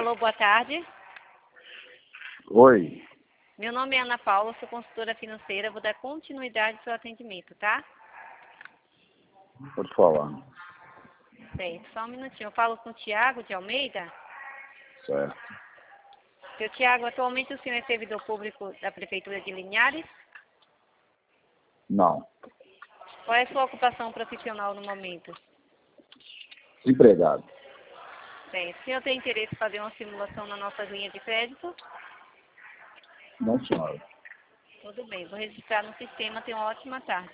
Alô, boa tarde. Oi. Meu nome é Ana Paula, sou consultora financeira. Vou dar continuidade ao seu atendimento, tá? Pode falar. Certo, só um minutinho. Eu falo com o Tiago de Almeida. Certo. Seu Tiago, atualmente o senhor é servidor público da Prefeitura de Linhares? Não. Qual é a sua ocupação profissional no momento? Desempregado. Certo. O senhor tem interesse em fazer uma simulação na nossa linha de crédito? Não, senhora. Tudo bem, vou registrar no sistema. Tenha uma ótima tarde.